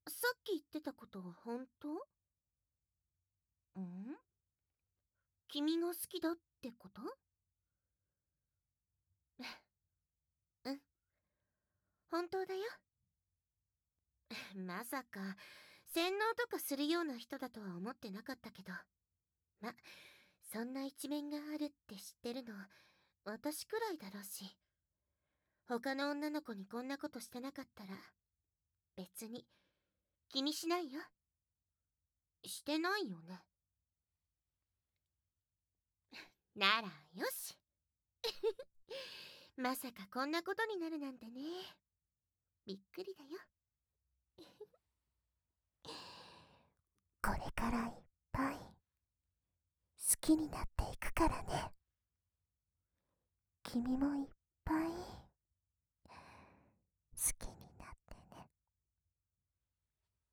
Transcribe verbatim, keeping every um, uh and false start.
さっき言ってたことは本当？ん？君が好きだってこと？うん、本当だよ。まさか洗脳とかするような人だとは思ってなかったけど、ま、そんな一面があるって知ってるの私くらいだろうし、他の女の子にこんなことしてなかったら別に気にしないよ。してないよね。ならよし。まさかこんなことになるなんてね。びっくりだよ。 これからいっぱい好きになっていくからね。君もいっ